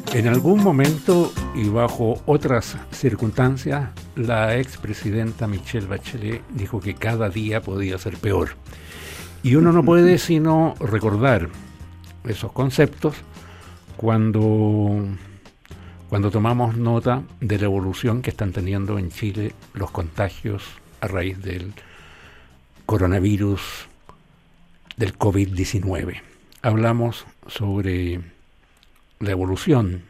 En algún momento y bajo otras circunstancias, la expresidenta Michelle Bachelet dijo que cada día podía ser peor. Y uno no puede sino recordar esos conceptos cuando tomamos nota de la evolución que están teniendo en Chile los contagios a raíz del coronavirus, del COVID-19. Hablamos sobre la evolución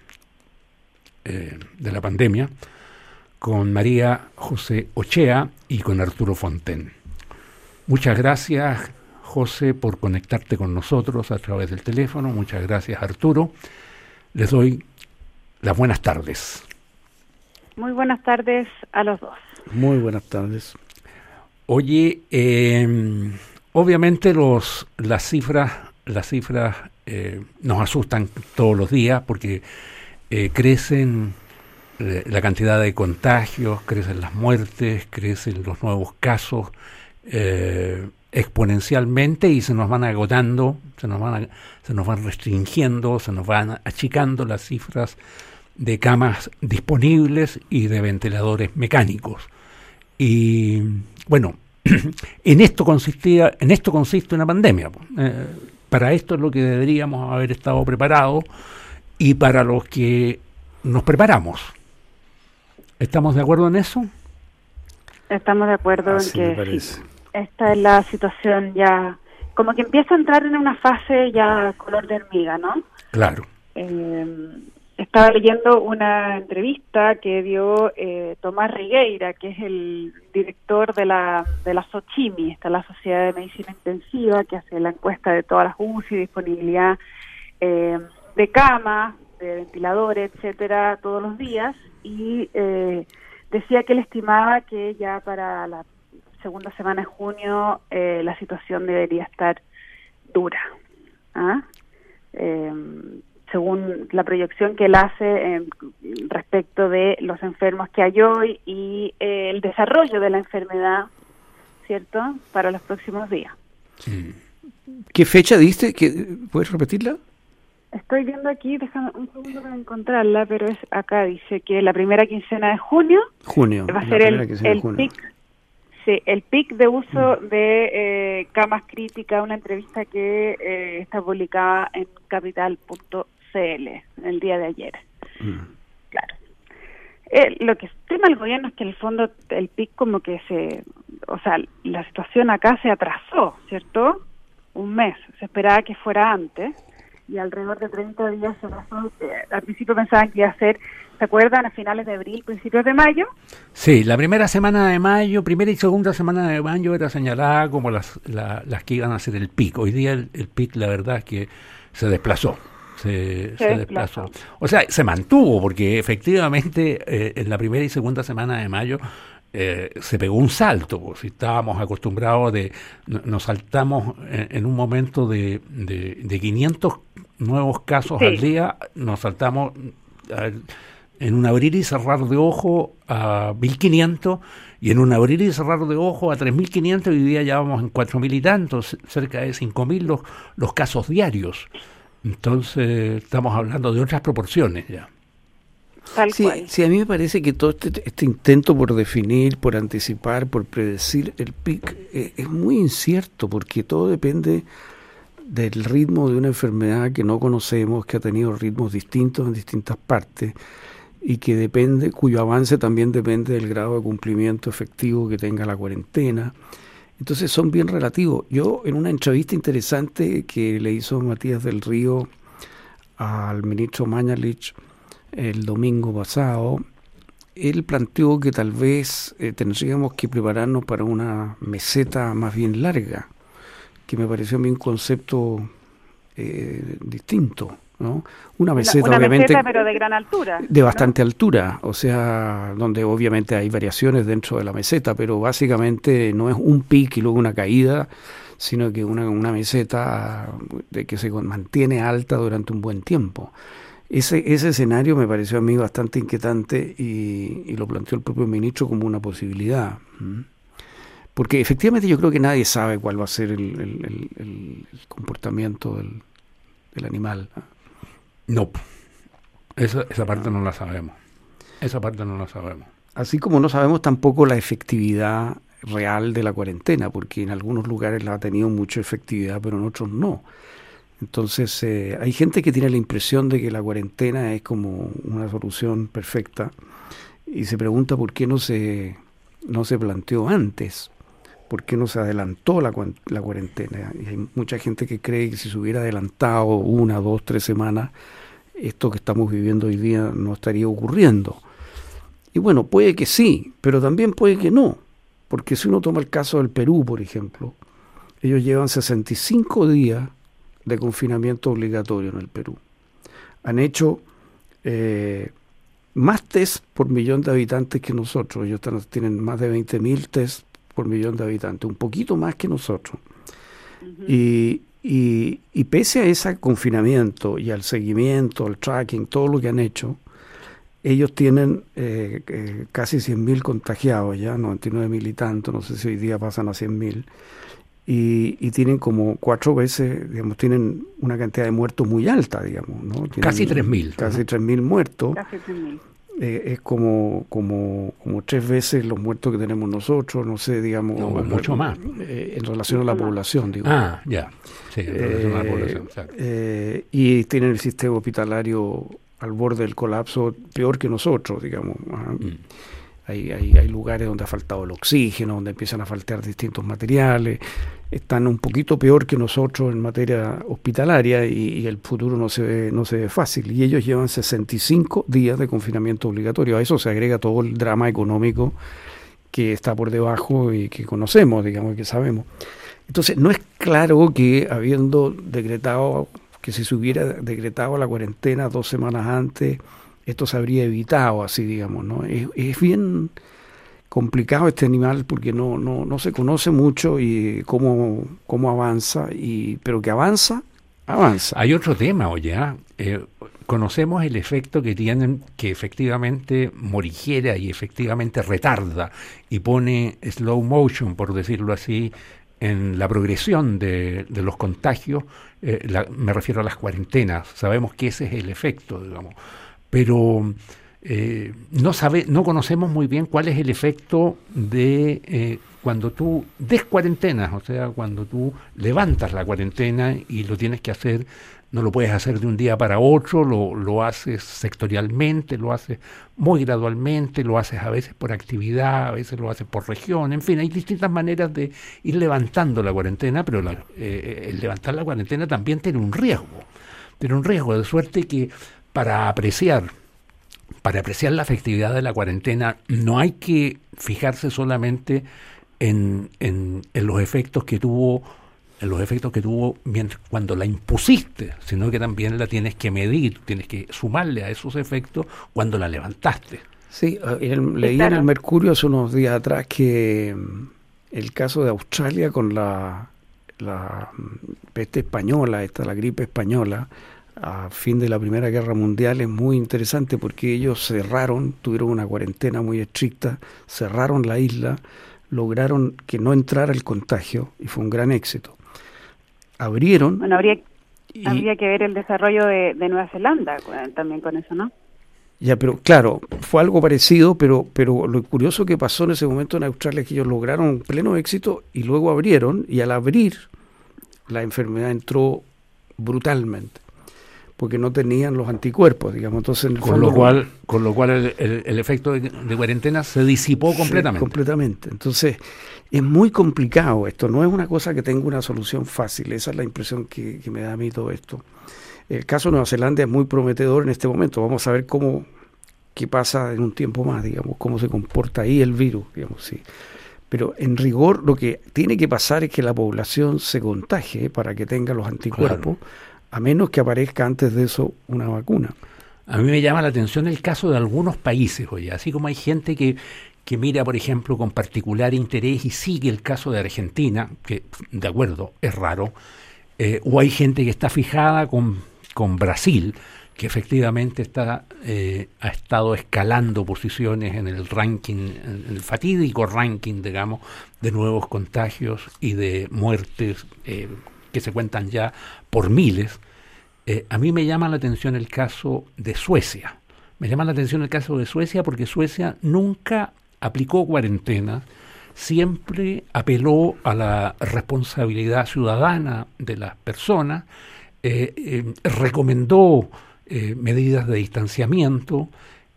de la pandemia con María José Ochea y con Arturo Fonten. Muchas gracias, José, por conectarte con nosotros a través del teléfono. Muchas gracias, Arturo. Les doy las buenas tardes. Muy buenas tardes a los dos. Muy buenas tardes. Oye, obviamente las cifras nos asustan todos los días porque crecen la cantidad de contagios, crecen las muertes, crecen los nuevos casos exponencialmente y se nos van agotando, se nos van restringiendo, se nos van achicando las cifras de camas disponibles y de ventiladores mecánicos. Y bueno, en esto consiste una pandemia. Para esto es lo que deberíamos haber estado preparados y para los que nos preparamos. ¿Estamos de acuerdo en eso? Estamos de acuerdo Así en me que parece. sí, esta es la situación ya, como que empieza a entrar en una fase ya color de hormiga, ¿no? Claro. Estaba leyendo una entrevista que dio Tomás Rigueira, que es el director de la SOCHIMI, esta es la Sociedad de Medicina Intensiva, que hace la encuesta de todas las UCI, disponibilidad de camas, de ventiladores, etcétera, todos los días, y decía que él estimaba que ya para la segunda semana de junio la situación debería estar dura. Según la proyección que él hace respecto de los enfermos que hay hoy y el desarrollo de la enfermedad, ¿cierto?, para los próximos días. Sí. ¿Qué fecha diste? ¿Puedes repetirla? Estoy viendo aquí, déjame un segundo para encontrarla, pero es acá, dice que la primera quincena de junio va a ser el pic. Sí, el pic de uso de camas críticas, una entrevista que está publicada en capital.cl el día de ayer. Claro. Lo que estima el gobierno es que en el fondo el pic como que la situación acá se atrasó, ¿cierto? Un mes, se esperaba que fuera antes y alrededor de 30 días se atrasó. Al principio pensaban que iba a ser, ¿se acuerdan? A finales de abril, principios de mayo. Sí, la primera semana de mayo, primera y segunda semana de mayo era señalada como las que iban a ser el pic. Hoy día el pic, la verdad es que se desplazó. Se desplazó. O sea, se mantuvo porque efectivamente en la primera y segunda semana de mayo se pegó un salto. Pues, si estábamos acostumbrados nos saltamos en un momento de 500 nuevos casos al día, nos saltamos en un abrir y cerrar de ojo a 1.500 y en un abrir y cerrar de ojo a 3.500 y hoy día ya vamos en 4.000 y tantos, cerca de 5.000 los casos diarios. Entonces estamos hablando de otras proporciones ya. Tal cual. Sí, a mí me parece que todo este intento por definir, por anticipar, por predecir el pic es muy incierto porque todo depende del ritmo de una enfermedad que no conocemos, que ha tenido ritmos distintos en distintas partes y cuyo avance también depende del grado de cumplimiento efectivo que tenga la cuarentena. Entonces son bien relativos. Yo en una entrevista interesante que le hizo Matías del Río al ministro Mañalich el domingo pasado, él planteó que tal vez tendríamos que prepararnos para una meseta más bien larga, que me pareció a mí un concepto distinto, ¿no? Una meseta obviamente, meseta, pero de gran altura. De bastante altura, o sea, donde obviamente hay variaciones dentro de la meseta, pero básicamente no es un pic y luego una caída, sino que una meseta de que se mantiene alta durante un buen tiempo. Ese escenario me pareció a mí bastante inquietante y lo planteó el propio ministro como una posibilidad. Porque efectivamente yo creo que nadie sabe cuál va a ser el comportamiento del animal. No. Esa parte no la sabemos. Esa parte no la sabemos. Así como no sabemos tampoco la efectividad real de la cuarentena, porque en algunos lugares la ha tenido mucha efectividad, pero en otros no. Entonces, hay gente que tiene la impresión de que la cuarentena es como una solución perfecta y se pregunta por qué no se planteó antes, por qué no se adelantó la cuarentena. Y hay mucha gente que cree que si se hubiera adelantado 1, 2, 3 semanas, esto que estamos viviendo hoy día no estaría ocurriendo. Y bueno, puede que sí, pero también puede que no, porque si uno toma el caso del Perú, por ejemplo, ellos llevan 65 días de confinamiento obligatorio en el Perú. Han hecho más test por millón de habitantes que nosotros. Ellos tienen más de 20.000 test por millón de habitantes, un poquito más que nosotros. Uh-huh. Y pese a ese confinamiento y al seguimiento, al tracking, todo lo que han hecho, ellos tienen casi 100.000 contagiados ya, 99.000 y tanto, no sé si hoy día pasan a 100.000, y tienen como 4 veces, digamos, tienen una cantidad de muertos muy alta, digamos, ¿no? Tienen casi 3.000. Casi 3.000 muertos. Casi 3.000. Es como 3 veces los muertos que tenemos nosotros, no sé, digamos... No, mucho más. En relación a la población, digo. Ah, ya. Sí, en relación a la población, exacto. Y tienen el sistema hospitalario al borde del colapso peor que nosotros, digamos. Hay lugares donde ha faltado el oxígeno, donde empiezan a faltar distintos materiales, están un poquito peor que nosotros en materia hospitalaria y el futuro no se ve fácil. Y ellos llevan 65 días de confinamiento obligatorio. A eso se agrega todo el drama económico que está por debajo y que conocemos, digamos, que sabemos. Entonces, no es claro que habiendo decretado, que si se hubiera decretado la cuarentena 2 semanas antes, esto se habría evitado, así digamos, ¿no? Es bien complicado este animal porque no se conoce mucho y cómo avanza, pero que avanza. Hay otro tema, oye, conocemos el efecto que tienen, que efectivamente morigera y efectivamente retarda y pone slow motion, por decirlo así, en la progresión de los contagios. Me refiero a las cuarentenas. Sabemos que ese es el efecto, digamos. Pero no conocemos muy bien cuál es el efecto de cuando tú descuarentenas, o sea, cuando tú levantas la cuarentena y lo tienes que hacer, no lo puedes hacer de un día para otro, lo haces sectorialmente, lo haces muy gradualmente, lo haces a veces por actividad, a veces lo haces por región, en fin, hay distintas maneras de ir levantando la cuarentena, pero el levantar la cuarentena también tiene un riesgo de suerte que para apreciar la efectividad de la cuarentena no hay que fijarse solamente en los efectos que tuvo cuando la impusiste, sino que también la tienes que medir, tienes que sumarle a esos efectos cuando la levantaste. Sí, leí en el Mercurio hace unos días atrás que el caso de Australia con la peste española, la gripe española, a fin de la Primera Guerra Mundial, es muy interesante porque ellos tuvieron una cuarentena muy estricta, cerraron la isla, lograron que no entrara el contagio y fue un gran éxito. Abrieron... Bueno, habría que ver el desarrollo de Nueva Zelanda también con eso, ¿no? Ya, pero claro, fue algo parecido, pero lo curioso que pasó en ese momento en Australia es que ellos lograron pleno éxito y luego abrieron, y al abrir la enfermedad entró brutalmente, porque no tenían los anticuerpos, digamos. Entonces, con lo cual el efecto de cuarentena se disipó completamente. Sí, completamente. Entonces, es muy complicado esto, no es una cosa que tenga una solución fácil, esa es la impresión que me da a mí todo esto. El caso de Nueva Zelanda es muy prometedor en este momento, vamos a ver qué pasa en un tiempo más, digamos, cómo se comporta ahí el virus, digamos, sí. Pero en rigor lo que tiene que pasar es que la población se contagie para que tenga los anticuerpos, claro, a menos que aparezca antes de eso una vacuna. A mí me llama la atención el caso de algunos países, oye, así como hay gente que mira, por ejemplo, con particular interés y sigue el caso de Argentina, que, de acuerdo, es raro, o hay gente que está fijada con Brasil, que efectivamente ha estado escalando posiciones en el ranking, en el fatídico ranking, digamos, de nuevos contagios y de muertes que se cuentan ya por miles. A mí me llama la atención el caso de Suecia. Me llama la atención el caso de Suecia porque Suecia nunca aplicó cuarentena, siempre apeló a la responsabilidad ciudadana de las personas, recomendó medidas de distanciamiento,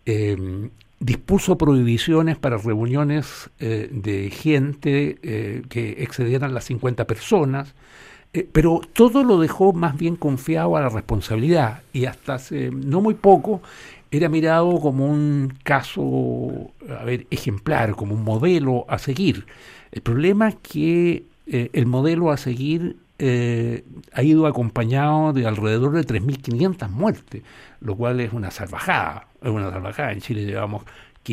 dispuso prohibiciones para reuniones de gente que excedieran las 50 personas, pero todo lo dejó más bien confiado a la responsabilidad, y hasta hace no muy poco era mirado como un caso, ejemplar, como un modelo a seguir. El problema es que el modelo a seguir ha ido acompañado de alrededor de 3.500 muertes, lo cual es una salvajada. En Chile llevamos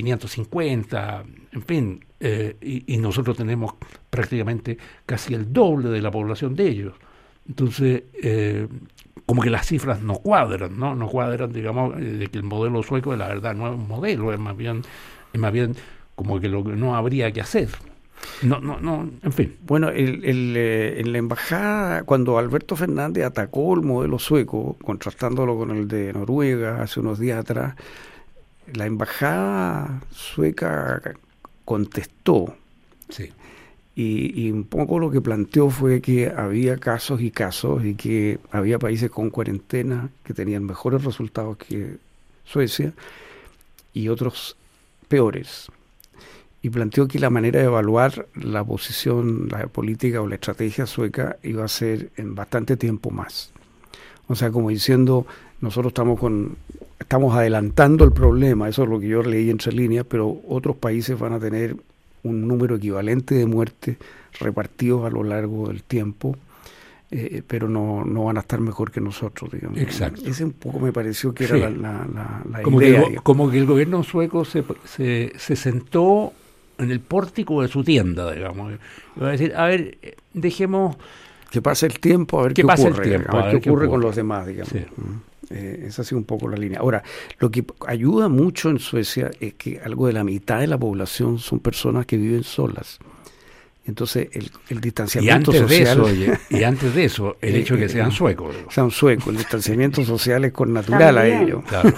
550, en fin, y nosotros tenemos prácticamente casi el doble de la población de ellos. Entonces, como que las cifras no cuadran, ¿no? No cuadran, digamos, de que el modelo sueco, la verdad, no es un modelo, es más bien como que lo que no habría que hacer. No, en fin. Bueno, en la embajada, cuando Alberto Fernández atacó el modelo sueco, contrastándolo con el de Noruega hace unos días atrás, la embajada sueca contestó. Sí. Y un poco lo que planteó fue que había casos y que había países con cuarentena que tenían mejores resultados que Suecia y otros peores. Y planteó que la manera de evaluar la posición, la política o la estrategia sueca iba a ser en bastante tiempo más. O sea, como diciendo, nosotros estamos adelantando el problema, eso es lo que yo leí entre líneas, pero otros países van a tener un número equivalente de muertes repartidos a lo largo del tiempo, pero no van a estar mejor que nosotros, digamos. Exacto. Ese un poco me pareció que era la como idea. Como que el gobierno sueco se sentó en el pórtico de su tienda, digamos. Va a decir, a ver, dejemos... Que pase el tiempo, a ver qué ocurre con los demás, digamos. Sí. Esa ha sido un poco la línea. Ahora, lo que ayuda mucho en Suecia es que algo de la mitad de la población son personas que viven solas. Entonces, el distanciamiento social... Y antes de eso, el hecho de que sean suecos. Sean suecos, el distanciamiento social es connatural a ellos. Claro.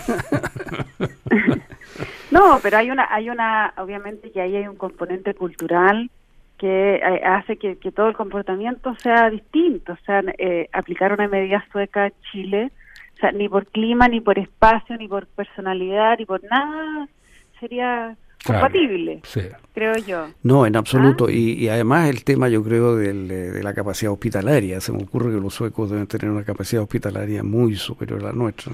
No, pero hay una, obviamente que ahí hay un componente cultural que hace que todo el comportamiento sea distinto. O sea, aplicar una medida sueca en Chile, o sea, ni por clima, ni por espacio, ni por personalidad, ni por nada sería compatible, claro, sí. Creo yo. No, en absoluto. Y además el tema, yo creo, de la capacidad hospitalaria. Se me ocurre que los suecos deben tener una capacidad hospitalaria muy superior a la nuestra.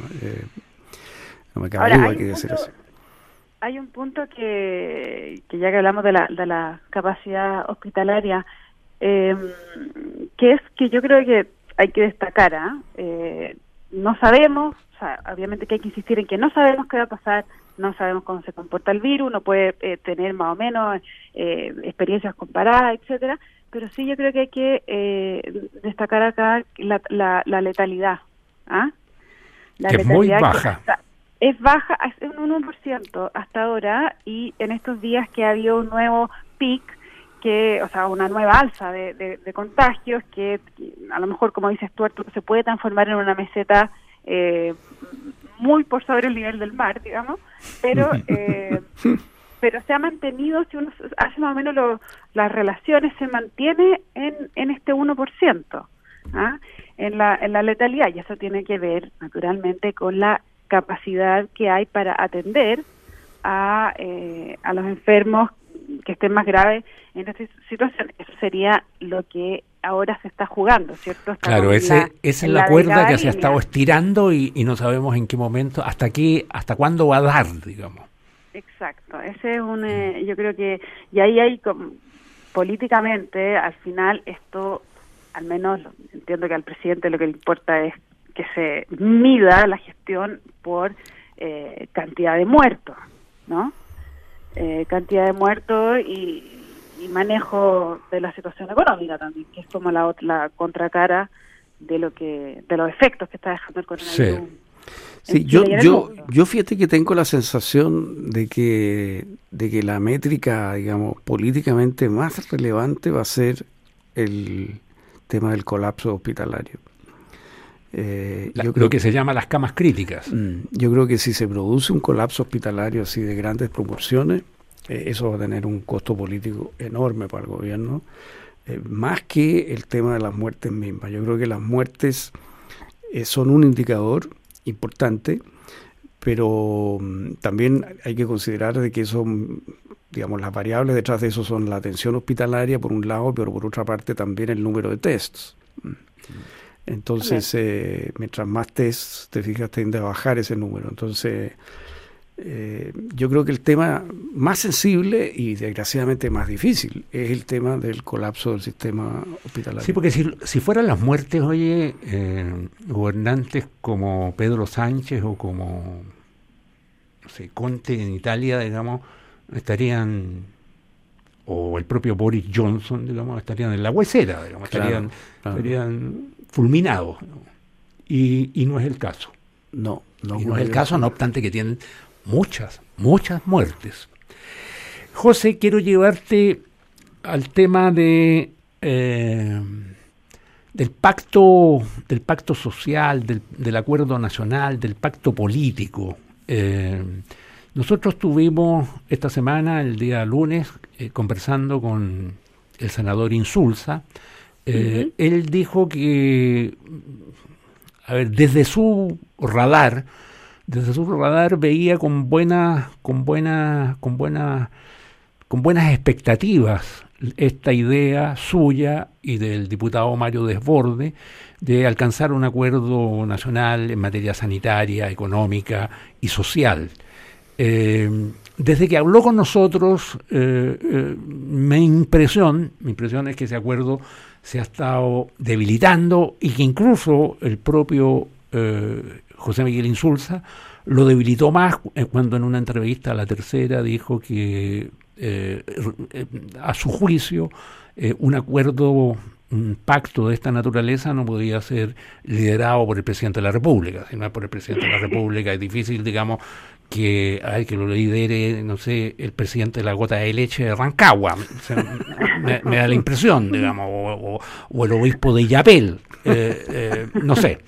No me cabe duda que debe ser así. Hay un punto que ya que hablamos de la capacidad hospitalaria, que es que yo creo que hay que destacar, no sabemos, o sea, obviamente que hay que insistir en que no sabemos qué va a pasar, no sabemos cómo se comporta el virus, uno puede tener más o menos experiencias comparadas, etcétera, pero sí yo creo que hay que destacar acá la letalidad, La que letalidad es muy baja. Es baja, es un 1% hasta ahora, y en estos días que ha habido un nuevo pic, o sea, una nueva alza de contagios, que a lo mejor, como dices tú, Arturo, se puede transformar en una meseta muy por sobre el nivel del mar, digamos, pero se ha mantenido, si uno hace más o menos las relaciones, se mantiene en este 1%, en la letalidad, y eso tiene que ver, naturalmente, con la capacidad que hay para atender a los enfermos que estén más graves en esta situación. Eso sería lo que ahora se está jugando, ¿cierto? Claro, esa es la cuerda que se ha estado estirando y no sabemos en qué momento, hasta cuándo va a dar, digamos. Exacto, ese es yo creo que, y ahí hay políticamente, al final esto, al menos entiendo que al presidente lo que le importa es que se mida la gestión por cantidad de muertos, ¿no? Cantidad de muertos y manejo de la situación económica también, que es como la contracara de los efectos que está dejando el coronavirus. Sí, yo fíjate que tengo la sensación de que la métrica, digamos, políticamente más relevante va a ser el tema del colapso hospitalario. Lo que se llama las camas críticas. Yo creo que si se produce un colapso hospitalario así de grandes proporciones, eso va a tener un costo político enorme para el gobierno, más que el tema de las muertes mismas. Yo creo que las muertes son un indicador importante, pero también hay que considerar de que eso, digamos, las variables detrás de eso son la atención hospitalaria por un lado, pero por otra parte también el número de tests. Entonces, mientras más tests, te fijas, tiende a bajar ese número. Entonces, yo creo que el tema más sensible y desgraciadamente más difícil es el tema del colapso del sistema hospitalario. Sí, porque si fueran las muertes, oye, gobernantes como Pedro Sánchez o como Conte en Italia, digamos, estarían, o el propio Boris Johnson, digamos, estarían en la huesera, digamos, estarían fulminados, digamos. Y no es el caso. No es el caso, no obstante que tienen muchas muertes. José, quiero llevarte al tema del pacto social, del acuerdo nacional, del pacto político. Nosotros estuvimos esta semana, el día lunes, conversando con el senador Insulza. Él dijo que, desde su radar veía con buenas expectativas esta idea suya y del diputado Mario Desbordes de alcanzar un acuerdo nacional en materia sanitaria, económica y social. Desde que habló con nosotros, mi impresión es que ese acuerdo se ha estado debilitando y que incluso el propio José Miguel Insulza lo debilitó más cuando en una entrevista a La Tercera dijo que a su juicio un pacto de esta naturaleza no podía ser liderado por el presidente de la República. Si no es por el presidente de la República, es difícil, digamos, que lo lidere, no sé, el presidente de la gota de leche de Rancagua. O sea, me da la impresión, digamos, o el obispo de Yapel, no sé.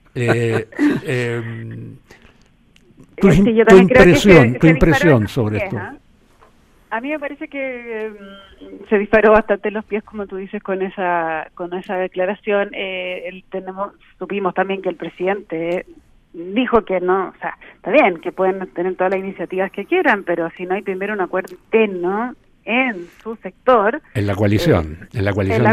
Tu impresión sobre esto. A mí me parece que se disparó bastante los pies, como tú dices, con esa declaración. Supimos también que el presidente dijo que no, o sea, está bien, que pueden tener todas las iniciativas que quieran, pero si no hay primero un acuerdo interno en su sector. En la coalición, en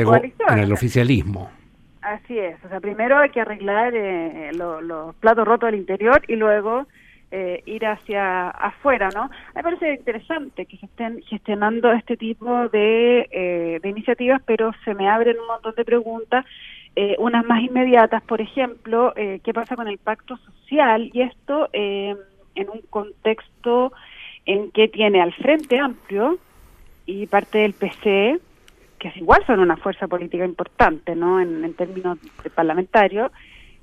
el oficialismo. Así es, o sea, primero hay que arreglar los platos rotos del interior y luego ir hacia afuera, ¿no? Me parece interesante que se estén gestionando este tipo de iniciativas, pero se me abren un montón de preguntas, unas más inmediatas, por ejemplo, ¿qué pasa con el pacto social? Y esto en un contexto en que tiene al Frente Amplio y parte del PC, que igual son una fuerza política importante, ¿no? En términos parlamentarios,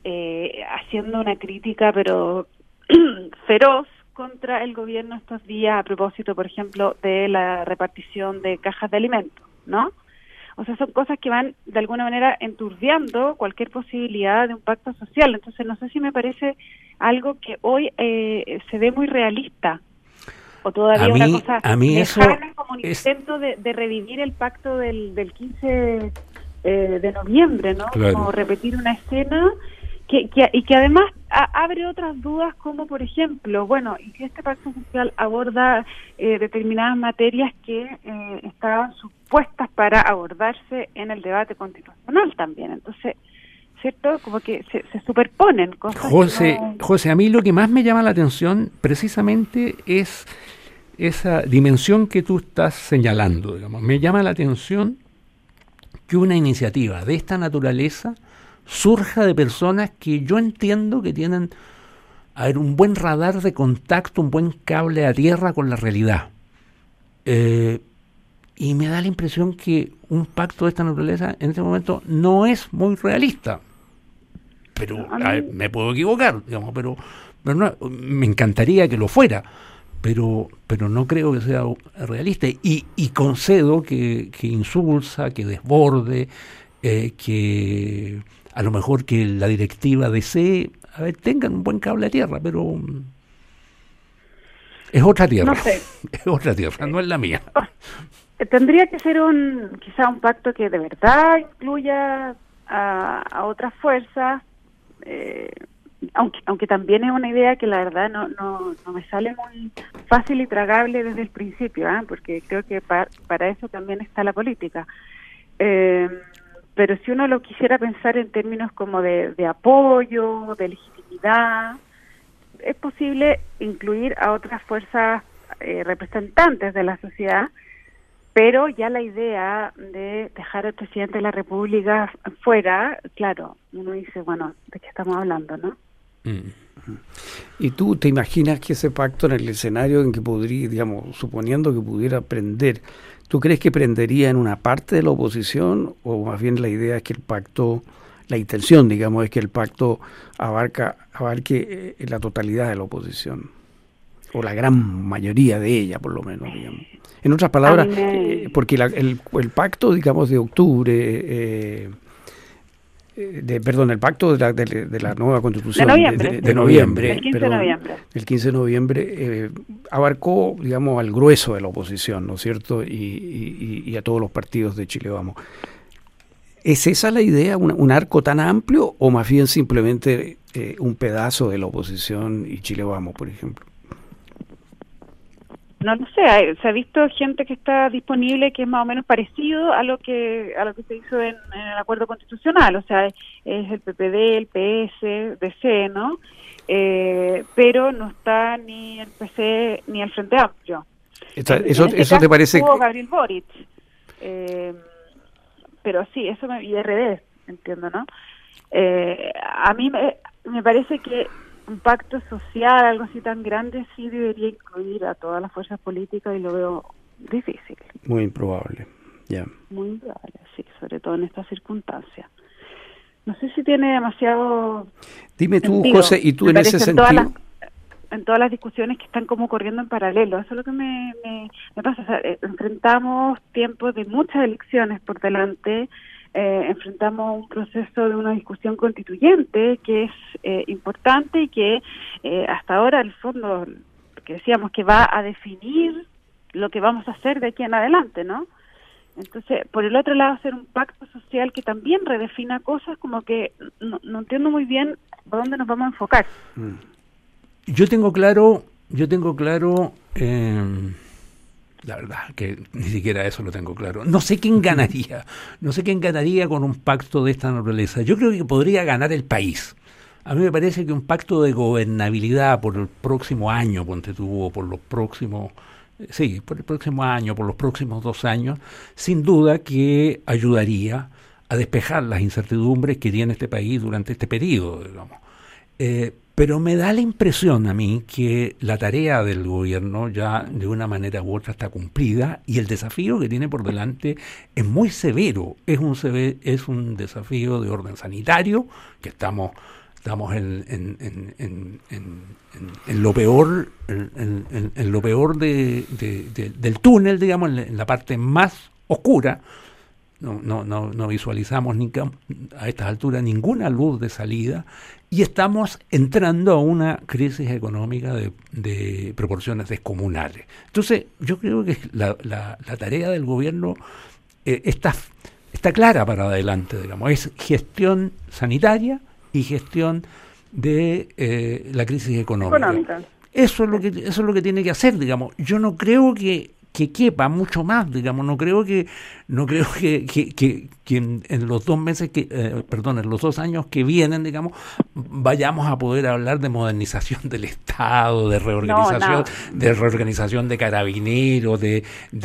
haciendo una crítica, pero feroz contra el gobierno estos días a propósito, por ejemplo, de la repartición de cajas de alimentos, ¿no? O sea, son cosas que van de alguna manera enturbiando cualquier posibilidad de un pacto social. Entonces, no sé si me parece algo que hoy se ve muy realista o todavía una cosa lejana, como un intento de revivir el pacto del 15 de noviembre, ¿no? Claro. Como repetir una escena y que además abre otras dudas, como por ejemplo, bueno, y si este pacto social aborda determinadas materias que estaban supuestas para abordarse en el debate constitucional también. Entonces, ¿cierto? Como que se superponen cosas. José, a mí lo que más me llama la atención precisamente es esa dimensión que tú estás señalando, digamos. Me llama la atención que una iniciativa de esta naturaleza surja de personas que yo entiendo que tienen un buen radar de contacto, un buen cable a tierra con la realidad. Y me da la impresión que un pacto de esta naturaleza en este momento no es muy realista. Pero me puedo equivocar, digamos, pero no, me encantaría que lo fuera, pero no creo que sea realista. Y concedo que Insulza, que Desbordes, que a lo mejor que la directiva desee, tengan un buen cable a tierra, pero es otra tierra. No sé. Es otra tierra, no es la mía. Tendría que ser quizá un pacto que de verdad incluya a otras fuerzas, aunque también es una idea que la verdad no me sale muy fácil y tragable desde el principio, porque creo que para eso también está la política. Pero si uno lo quisiera pensar en términos como de apoyo, de legitimidad, es posible incluir a otras fuerzas representantes de la sociedad, pero ya la idea de dejar al presidente de la República fuera, claro, uno dice, bueno, ¿de qué estamos hablando, no? ¿Y tú te imaginas que ese pacto, en el escenario en que podría, digamos, suponiendo que pudiera prender, ¿tú crees que prendería en una parte de la oposición, o más bien la idea es que el pacto, la intención, digamos, es que el pacto abarque la totalidad de la oposición, o la gran mayoría de ella, por lo menos, digamos? En otras palabras, porque el pacto, digamos, de octubre, el pacto de la nueva Constitución de noviembre, el 15 de noviembre. El 15 de noviembre abarcó, digamos, al grueso de la oposición, ¿no es cierto? Y a todos los partidos de Chile Vamos. ¿Es esa la idea, un arco tan amplio, o más bien simplemente un pedazo de la oposición y Chile Vamos, por ejemplo? No lo sé, se ha visto gente que está disponible que es más o menos parecido a lo que se hizo en el acuerdo constitucional, o sea, es el PPD, el PS, DC, ¿no? Pero no está ni el PC ni el Frente Amplio. ¿Eso te parece? Gabriel Boric, pero sí, y RD, entiendo, ¿no? A mí me parece que un pacto social, algo así tan grande, sí debería incluir a todas las fuerzas políticas, y lo veo difícil. Muy improbable, ya. Muy improbable, sí, sobre todo en estas circunstancias. No sé si tiene demasiado... Dime tú, sentido. José, y tú en ese sentido... En todas las discusiones que están como corriendo en paralelo, eso es lo que me pasa. O sea, enfrentamos tiempos de muchas elecciones por delante, enfrentamos un proceso de una discusión constituyente que es importante, y que hasta ahora, al fondo, que decíamos que va a definir lo que vamos a hacer de aquí en adelante, ¿no? Entonces, por el otro lado, hacer un pacto social que también redefina cosas, como que no entiendo muy bien por dónde nos vamos a enfocar. Yo tengo claro, la verdad que ni siquiera eso lo tengo claro. No sé quién ganaría con un pacto de esta naturaleza. Yo creo que podría ganar el país. A mí me parece que un pacto de gobernabilidad por el próximo año, ponte tú, por el próximo año, por los próximos 2 años, sin duda que ayudaría a despejar las incertidumbres que tiene este país durante este periodo, digamos. Pero me da la impresión a mí que la tarea del gobierno ya de una manera u otra está cumplida, y el desafío que tiene por delante es muy severo. Es un desafío de orden sanitario, que estamos en lo peor, en lo peor del túnel, digamos, en la parte más oscura. No visualizamos a estas alturas ninguna luz de salida, y estamos entrando a una crisis económica de proporciones descomunales. Entonces, yo creo que la tarea del gobierno está clara para adelante, digamos, es gestión sanitaria y gestión de la crisis económica. Eso es lo que tiene que hacer, digamos. Yo no creo que quepa mucho más, digamos. No creo que en los 2 meses en los 2 años que vienen, digamos, vayamos a poder hablar de modernización del Estado, de reorganización de carabineros, de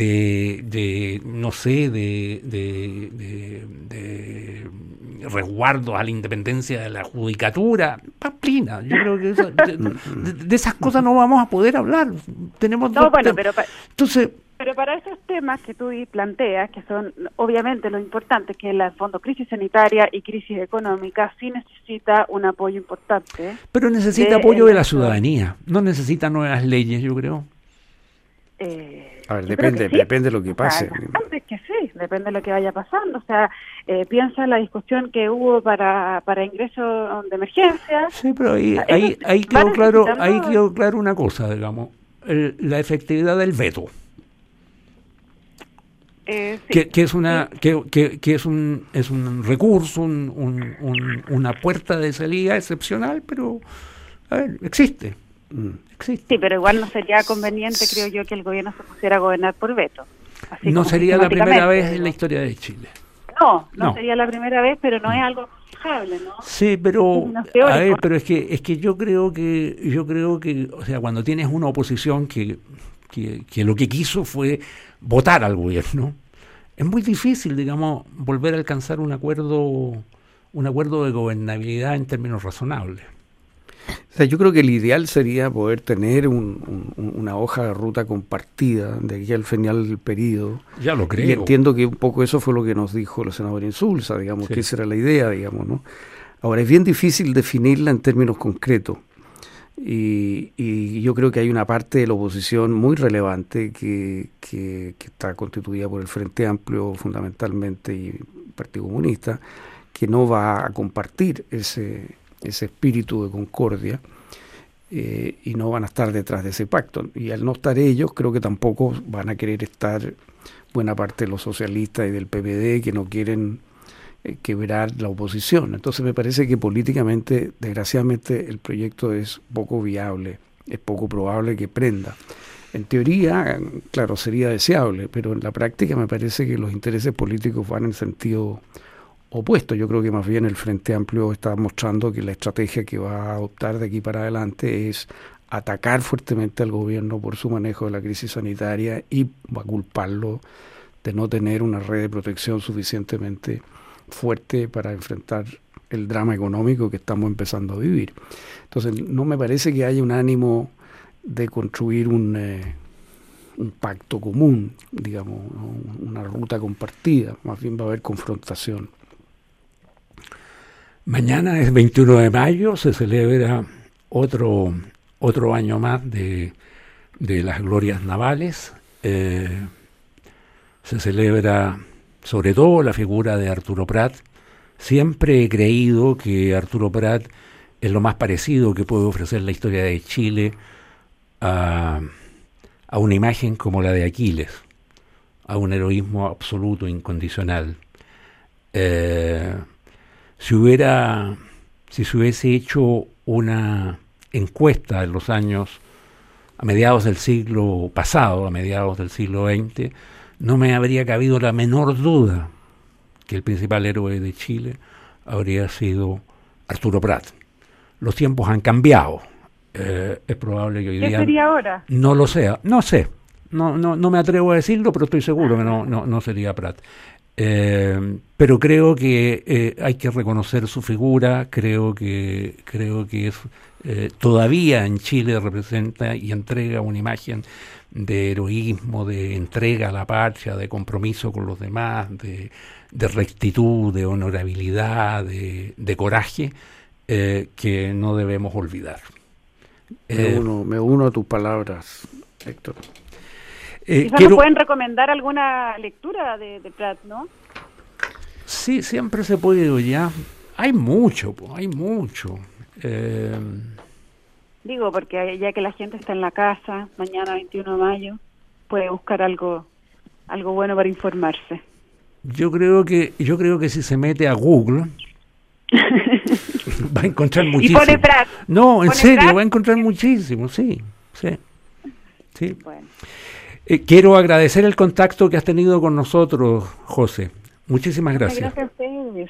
resguardos a la independencia de la judicatura. Pamplina, yo creo que de esas cosas no vamos a poder hablar. Tenemos entonces, pero para esos temas que tú planteas, que son obviamente lo importante, que es el fondo crisis sanitaria y crisis económica, sí necesita un apoyo importante. Pero necesita apoyo de la ciudadanía, no necesita nuevas leyes, yo creo. A ver, depende de lo que pase. Antes que sí. depende de lo que vaya pasando. O sea, piensa en la discusión que hubo para ingresos de emergencia. Sí, pero ahí quedó claro una cosa, digamos, la efectividad del veto. Sí, que es un recurso, una puerta de salida excepcional, pero a ver, existe. Sí, pero igual no sería conveniente, creo yo, que el gobierno se pusiera a gobernar por veto. No sería la primera vez en la historia de Chile. No sería la primera vez, pero no es algo fijable, ¿no? Sí, pero es que yo creo que, o sea, cuando tienes una oposición que lo que quiso fue votar al gobierno, es muy difícil, digamos, volver a alcanzar un acuerdo de gobernabilidad en términos razonables. O sea, yo creo que el ideal sería poder tener una hoja de ruta compartida de aquí al final del periodo. Ya lo creo. Y entiendo que un poco eso fue lo que nos dijo el senador Insulza, digamos, que esa era la idea, digamos, ¿no? Ahora, es bien difícil definirla en términos concretos. Y yo creo que hay una parte de la oposición muy relevante que está constituida por el Frente Amplio fundamentalmente y el Partido Comunista, que no va a compartir ese espíritu de concordia y no van a estar detrás de ese pacto. Y al no estar ellos, creo que tampoco van a querer estar buena parte de los socialistas y del PPD, que no quieren quebrar la oposición. Entonces me parece que políticamente, desgraciadamente, el proyecto es poco viable, es poco probable que prenda. En teoría, claro, sería deseable, pero en la práctica me parece que los intereses políticos van en sentido opuesto. Yo creo que más bien el Frente Amplio está mostrando que la estrategia que va a adoptar de aquí para adelante es atacar fuertemente al gobierno por su manejo de la crisis sanitaria y va a culparlo de no tener una red de protección suficientemente fuerte para enfrentar el drama económico que estamos empezando a vivir. Entonces, no me parece que haya un ánimo de construir un pacto común, digamos, una ruta compartida. Más bien va a haber confrontación. Mañana es 21 de mayo, se celebra otro año más de las glorias navales. Se celebra sobre todo la figura de Arturo Prat. Siempre he creído que Arturo Prat es lo más parecido que puede ofrecer la historia de Chile a una imagen como la de Aquiles, a un heroísmo absoluto, incondicional. Si se hubiese hecho una encuesta en los años a mediados del siglo pasado, a mediados del siglo XX, no me habría cabido la menor duda que el principal héroe de Chile habría sido Arturo Prat. Los tiempos han cambiado. Es probable que hoy día... ¿Qué sería ahora? No lo sea. No sé. No me atrevo a decirlo, pero estoy seguro que no sería Prat. Pero creo que hay que reconocer su figura. Creo que es todavía en Chile representa y entrega una imagen de heroísmo, de entrega a la patria, de compromiso con los demás, de rectitud, de honorabilidad, de coraje, que no debemos olvidar. Me uno a tus palabras, Héctor. Quizás nos pueden recomendar alguna lectura de Prat, ¿no? Sí, siempre se puede, ya. Hay mucho. Digo, porque ya que la gente está en la casa, mañana 21 de mayo, puede buscar algo bueno para informarse. Yo creo que si se mete a Google va a encontrar muchísimo. Y pone Prat. No, en serio, Prat, va a encontrar muchísimo, sí. Bueno. Quiero agradecer el contacto que has tenido con nosotros, José. Muchísimas gracias. Gracias a ustedes.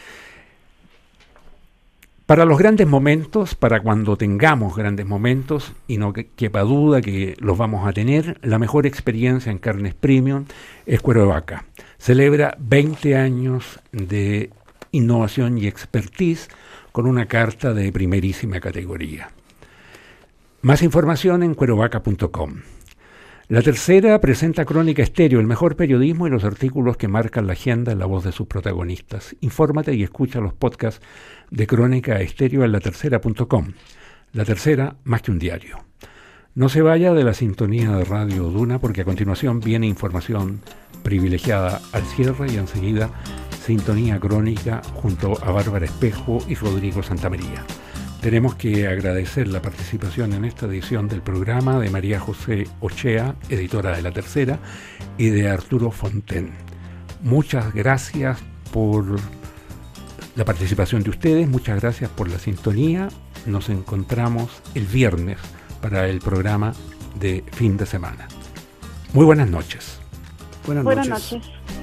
Para los grandes momentos, para cuando tengamos grandes momentos, y no quepa duda que los vamos a tener, la mejor experiencia en carnes premium es Cuero de Vaca. Celebra 20 años de innovación y expertise con una carta de primerísima categoría. Más información en cuerovaca.com. La Tercera presenta Crónica Estéreo, el mejor periodismo y los artículos que marcan la agenda en la voz de sus protagonistas. Infórmate y escucha los podcasts de Crónica Estéreo en latercera.com. La Tercera, más que un diario. No se vaya de la sintonía de Radio Duna, porque a continuación viene información privilegiada al cierre y enseguida sintonía crónica junto a Bárbara Espejo y Rodrigo Santamaría. Tenemos que agradecer la participación en esta edición del programa de María José Ochea, editora de La Tercera, y de Arturo Fonten. Muchas gracias por la participación de ustedes, muchas gracias por la sintonía. Nos encontramos el viernes para el programa de fin de semana. Muy buenas noches. Buenas noches.